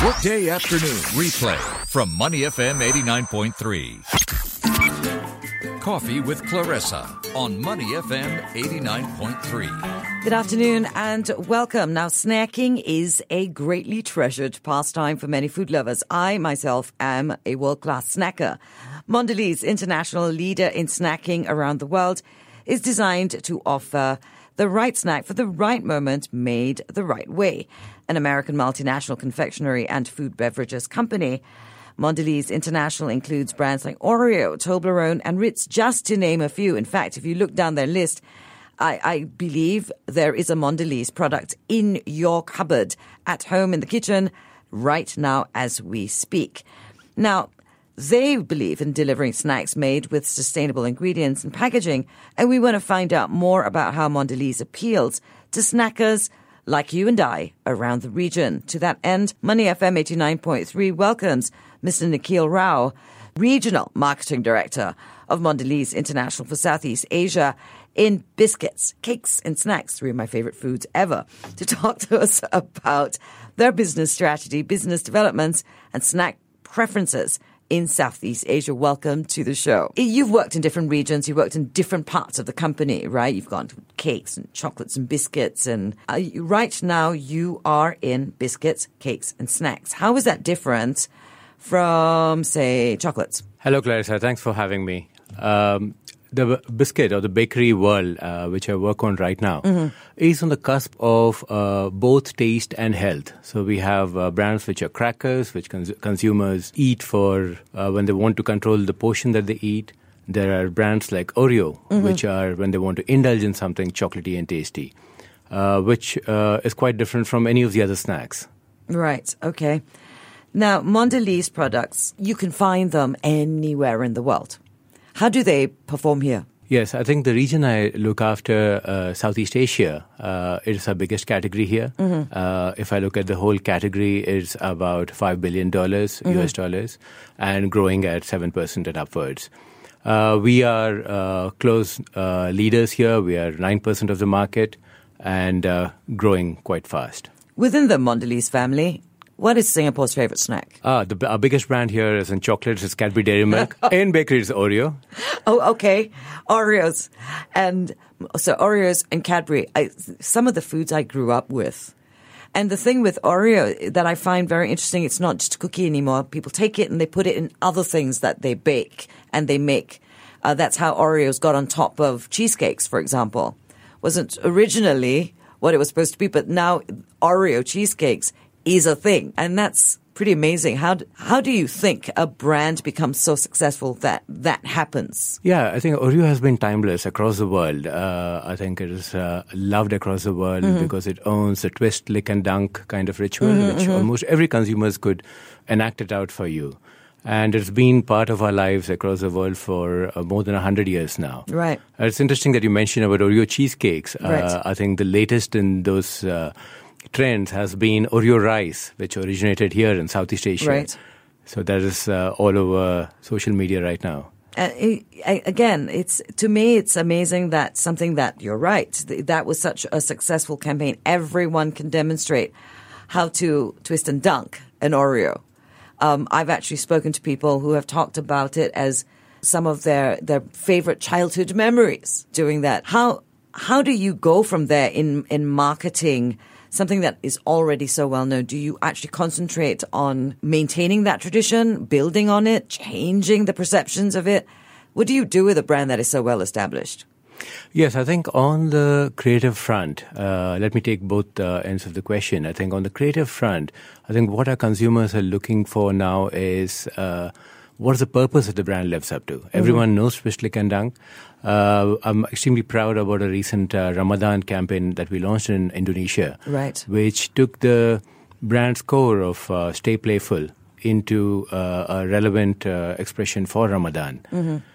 Workday afternoon replay from Money FM 89.3. Coffee with Clarissa on Money FM 89.3. Good afternoon and welcome. Now, snacking is a greatly treasured pastime for many food lovers. I, myself, am a world-class snacker. Mondelez, international leader in snacking around the world, is designed to offer the right snack for the right moment, made the right way. An American multinational confectionery and food beverages company, Mondelez International includes brands like Oreo, Toblerone, and Ritz, just to name a few. In fact, if you look down their list, I believe there is a Mondelez product in your cupboard, at home, in the kitchen, right now as we speak. Now, they believe in delivering snacks made with sustainable ingredients and packaging, and we want to find out more about how Mondelez appeals to snackers like you and I around the region. To that end, Money FM 89.3 welcomes Mr. Nikhil Rao, Regional Marketing Director of Mondelez International for Southeast Asia, in biscuits, cakes, and snacks, three of my favorite foods ever, to talk to us about their business strategy, business developments, and snack preferences in Southeast Asia. Welcome to the show. You've worked in different regions. You've worked in different parts of the company, right? You've gone to cakes and chocolates and biscuits. And right now you are in biscuits, cakes, and snacks. How is that different from, say, chocolates? Hello, Clarissa. Thanks for having me. The biscuit or the bakery world, which I work on right now, is on the cusp of both taste and health. So we have brands which are crackers, which consumers eat for when they want to control the portion that they eat. There are brands like Oreo, which are when they want to indulge in something chocolatey and tasty, which is quite different from any of the other snacks. Right. Okay. Now, Mondelez products, you can find them anywhere in the world. How do they perform here? Yes, I think the region I look after, Southeast Asia, is our biggest category here. If I look at the whole category, it's about $5 billion US dollars and growing at 7% and upwards. We are close leaders here. We are 9% of the market and growing quite fast. Within the Mondelez family, what is Singapore's favorite snack? Our biggest brand here is in chocolates. It's Cadbury Dairy Milk. In bakery, it's Oreo. Oh, okay. Oreos. And so Oreos and Cadbury, some of the foods I grew up with. And the thing with Oreo that I find very interesting, it's not just a cookie anymore. People take it and they put it in other things that they bake and they make. That's how Oreos got on top of cheesecakes, for example. Wasn't originally what it was supposed to be, but now Oreo cheesecakes is a thing. And that's pretty amazing. How do you think a brand becomes so successful that happens? Yeah, I think Oreo has been timeless across the world. I think it is loved across the world because it owns a twist, lick and dunk kind of ritual, which almost every consumer could enact it out for you. And it's been part of our lives across the world for more than 100 years now. Right. It's interesting that you mentioned about Oreo cheesecakes. Right. I think the latest in those trends has been Oreo rice, which originated here in Southeast Asia. Right. So that is all over social media right now. Again, to me, it's amazing that something that, you're right, that was such a successful campaign. Everyone can demonstrate how to twist and dunk an Oreo. I've actually spoken to people who have talked about it as some of their favorite childhood memories doing that. How do you go from there in marketing something that is already so well known? Do you actually concentrate on maintaining that tradition, building on it, changing the perceptions of it? What do you do with a brand that is so well established? Yes, I think on the creative front, let me take both ends of the question. I think on the creative front, I think what our consumers are looking for now is what is the purpose that the brand lives up to. Everyone knows Twist, Lick and Dunk. I'm extremely proud about a recent Ramadan campaign that we launched in Indonesia, right, which took the brand's core of Stay Playful into a relevant expression for Ramadan.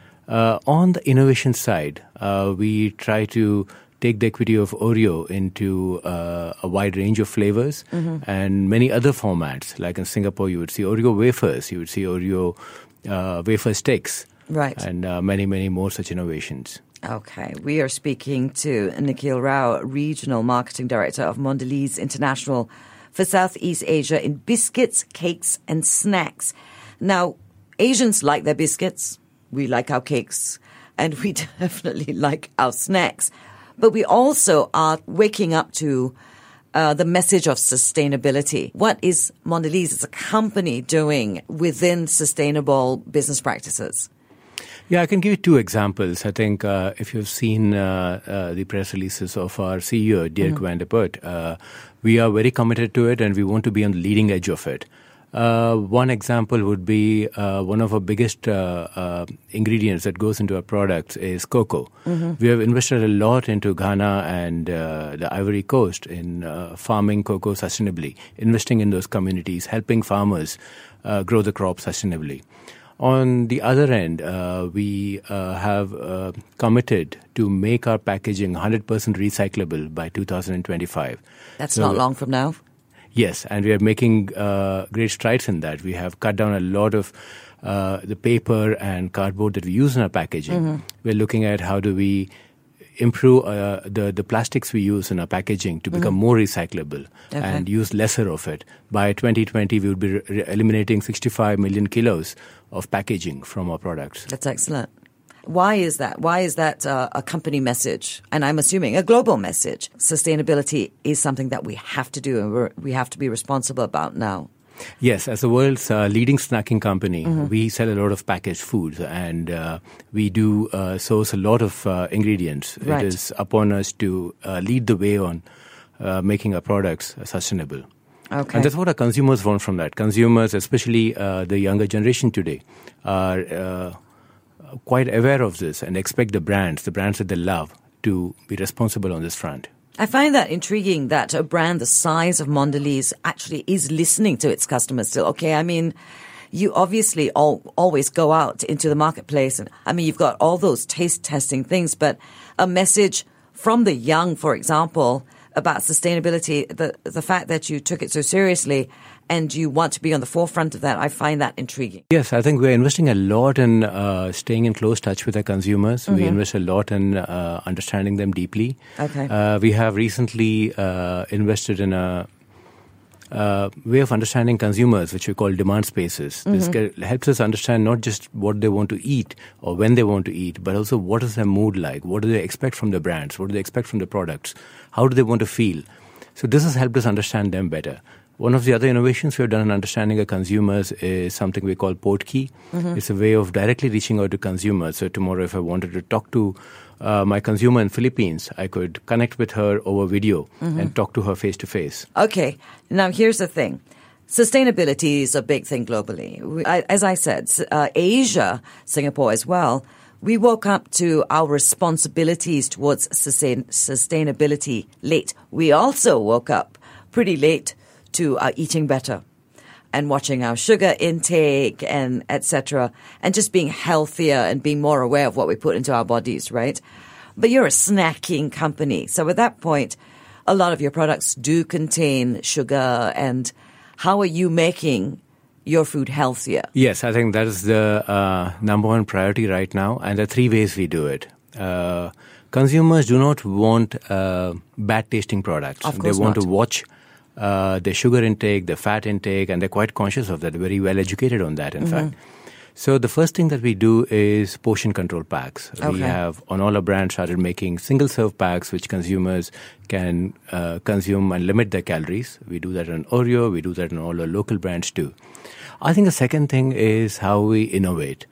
On the innovation side, we try to take the equity of Oreo into a wide range of flavors and many other formats. Like in Singapore, you would see Oreo wafers, you would see Oreo wafer sticks, right, and many, many more such innovations. Okay, we are speaking to Nikhil Rao, Regional Marketing Director of Mondelez International for Southeast Asia in biscuits, cakes, and snacks. Now, Asians like their biscuits. We like our cakes. And we definitely like our snacks. But we also are waking up to the message of sustainability. What is Mondelez as a company doing within sustainable business practices? Yeah, I can give you two examples. I think if you've seen the press releases of our CEO, Dirk van der Put, we are very committed to it and we want to be on the leading edge of it. One example would be one of our biggest ingredients that goes into our products is cocoa. We have invested a lot into Ghana and the Ivory Coast in farming cocoa sustainably, investing in those communities, helping farmers grow the crop sustainably. On the other end, we have committed to make our packaging 100% recyclable by 2025. That's not long from now. Yes, and we are making great strides in that. We have cut down a lot of the paper and cardboard that we use in our packaging. We're looking at how do we improve the plastics we use in our packaging to become more recyclable and use lesser of it. By 2020, we would be eliminating 65 million kilos of packaging from our products. That's excellent. Why is that? Why is that a company message? And I'm assuming a global message. Sustainability is something that we have to do and we have to be responsible about now. Yes, as the world's leading snacking company, we sell a lot of packaged foods and we do source a lot of ingredients. Right. It is upon us to lead the way on making our products sustainable. Okay. And that's what our consumers want from that. Consumers, especially the younger generation today, are quite aware of this and expect the brands that they love, to be responsible on this front. I find that intriguing that a brand the size of Mondelez actually is listening to its customers still. Okay, I mean, you obviously always go out into the marketplace and, I mean, you've got all those taste testing things, but a message from the young, for example, about sustainability, the fact that you took it so seriously and you want to be on the forefront of that, I find that intriguing. Yes, I think we're investing a lot in staying in close touch with our consumers. We invest a lot in understanding them deeply. Okay. We have recently invested in a way of understanding consumers, which we call demand spaces. This helps us understand not just what they want to eat or when they want to eat, but also what is their mood like, what do they expect from the brands, what do they expect from the products, how do they want to feel. So this has helped us understand them better. One of the other innovations we have done in understanding our consumers is something we call Portkey. It's a way of directly reaching out to consumers. So tomorrow if I wanted to talk to my consumer in Philippines, I could connect with her over video and talk to her face to face. Okay. Now, here's the thing. Sustainability is a big thing globally. As I said, Asia, Singapore as well, we woke up to our responsibilities towards sustainability late. We also woke up pretty late to eating better and watching our sugar intake and etc. and just being healthier and being more aware of what we put into our bodies, right? But you're a snacking company. So at that point, a lot of your products do contain sugar. And how are you making your food healthier? Yes, I think that is the number one priority right now. And there are three ways we do it. Consumers do not want bad tasting products. Of course they want not. to watch their sugar intake, their fat intake, and they're quite conscious of that, very well educated on that, in fact. So the first thing that we do is portion control packs. Okay. We have, on all our brands, started making single-serve packs which consumers can consume and limit their calories. We do that on Oreo. We do that on all our local brands too. I think the second thing is how we innovate.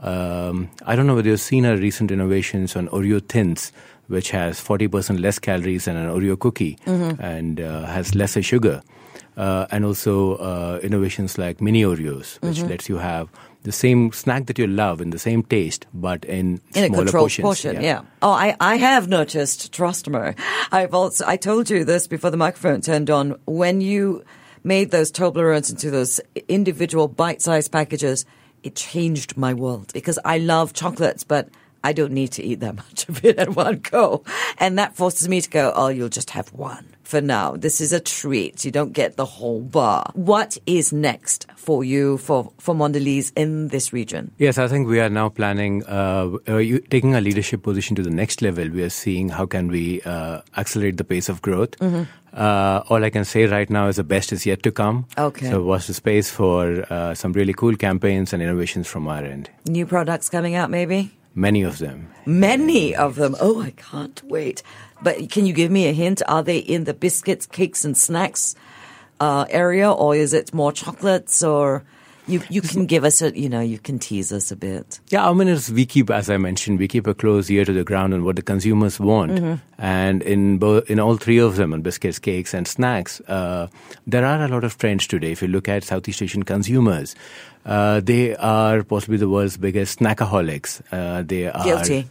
I don't know whether you've seen our recent innovations on Oreo Thins, which has 40% less calories than an Oreo cookie and has lesser sugar. And also innovations like Mini Oreos, which lets you have the same snack that you love in the same taste, but in a smaller controlled portions. portion, yeah. Oh, I have noticed, trust me. I told you this before the microphone turned on. When you made those Toblerones into those individual bite-sized packages, it changed my world because I love chocolates, but I don't need to eat that much of it at one go. And that forces me to go, oh, you'll just have one for now. This is a treat. You don't get the whole bar. What is next for you, for Mondelez in this region? Yes, I think we are now planning, taking our leadership position to the next level. We are seeing how can we accelerate the pace of growth. All I can say right now is the best is yet to come. Okay. So watch the space for some really cool campaigns and innovations from our end. New products coming out, maybe? Many of them. Many of them. Oh, I can't wait. But can you give me a hint? Are they in the biscuits, cakes, and snacks area, or is it more chocolates? Or you can give us you can tease us a bit. Yeah, I mean, as I mentioned, we keep a close ear to the ground on what the consumers want. And in all three of them, on biscuits, cakes, and snacks, there are a lot of trends today. If you look at Southeast Asian consumers, they are possibly the world's biggest snackaholics. They are Guilty.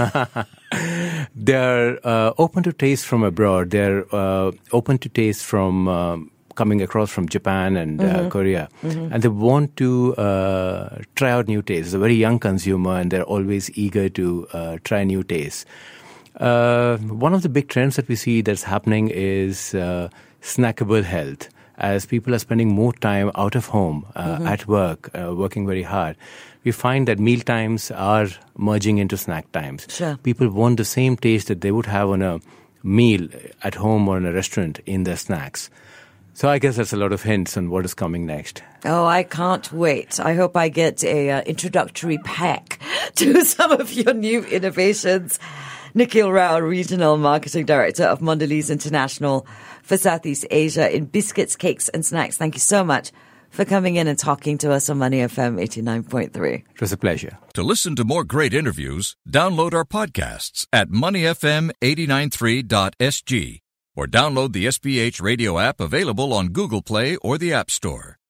They're open to taste from abroad. They're open to taste from coming across from Japan and Korea. And they want to try out new tastes. It's a very young consumer, and they're always eager to try new tastes. One of the big trends that we see that's happening is snackable health. As people are spending more time out of home, at work, working very hard, we find that meal times are merging into snack times. Sure. People want the same taste that they would have on a meal at home or in a restaurant in their snacks. So I guess that's a lot of hints on what is coming next. Oh, I can't wait. I hope I get a introductory pack to some of your new innovations. Nikhil Rao, Regional Marketing Director of Mondelez International for Southeast Asia in biscuits, cakes and snacks. Thank you so much for coming in and talking to us on Money FM 89.3. It was a pleasure. To listen to more great interviews, download our podcasts at moneyfm893.sg or download the SPH radio app available on Google Play or the App Store.